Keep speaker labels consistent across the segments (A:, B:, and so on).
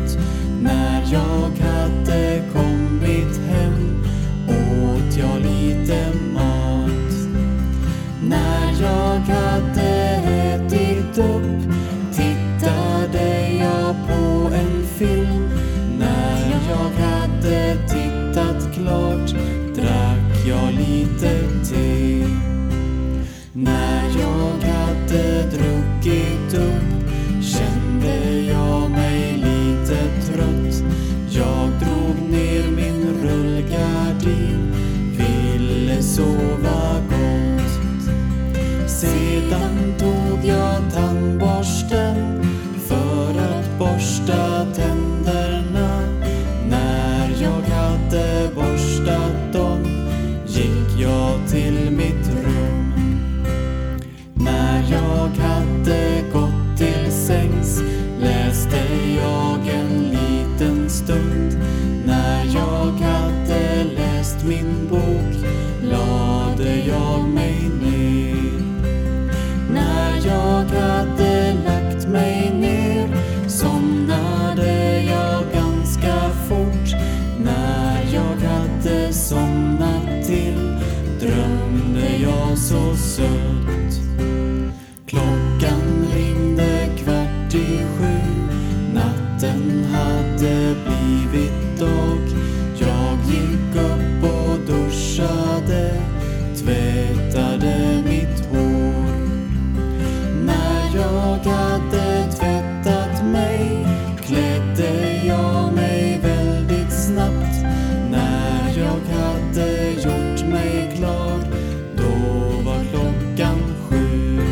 A: trött. När jag hade kommit hem åt jag lite mat. När jag hade ätit upp tittade jag på en film. När jag hade tittat klart drack jag lite te. När jag hade druckit upp kände jag mig lite trött. Jag drog ner min rullgardin, ville sova gott. Sedan tog jag tandborsten för att borsta tänderna. När jag hade borstat dem gick jag till mitt rum. När jag hade gått till sängs läste jag en liten stund. När jag hade läst min bok lade jag mig ner. När jag hade lagt mig ner somnade jag ganska fort. När jag hade somnat till drömde jag så sött. Klockan ringde 6:15. Natten hade blivit dag. Jag gick upp och duschade, tvättade mitt hår. När jag hade tvättat mig klädde jag mig väldigt snabbt. När jag hade gjort mig klar då var klockan 7.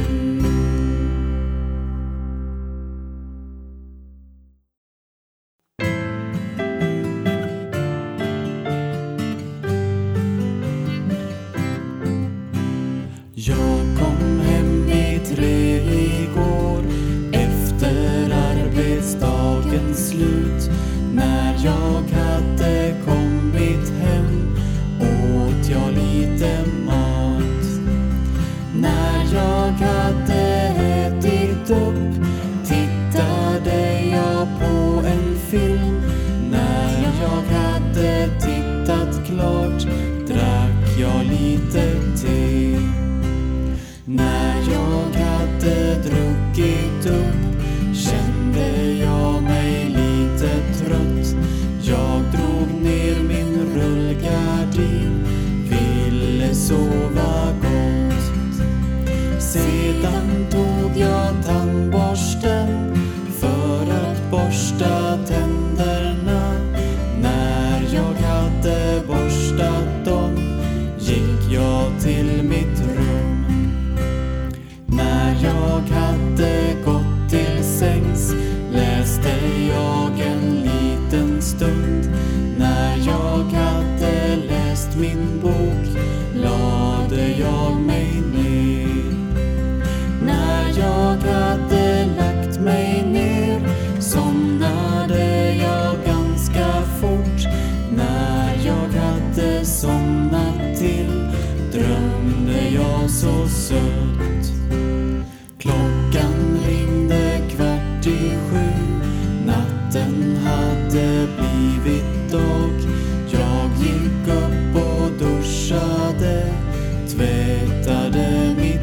A: Jag kom hem vid 3 igår efter arbetsdagens slut. När jag hade kommit hem åt jag lite mat. När jag hade ätit upp tittade jag på en film. När jag hade tittat klart drack jag lite te. När jag hade druckit upp kände jag mig lite trött. Jag drog ner min rullgardin, ville sova gott. Sedan tog jag tandborsten för att borsta tänderna. När jag hade borstat dem gick jag till mitt rum. När jag hade gått till sängs läste jag en liten stund. När jag hade läst min bok lade jag mig ner. När jag hade lagt mig ner somnade jag ganska fort. När jag hade somnat till drömde jag så sött. Klockan ringde 6:15. Natten hade blivit dag. Jag gick upp och duschade, tvättade min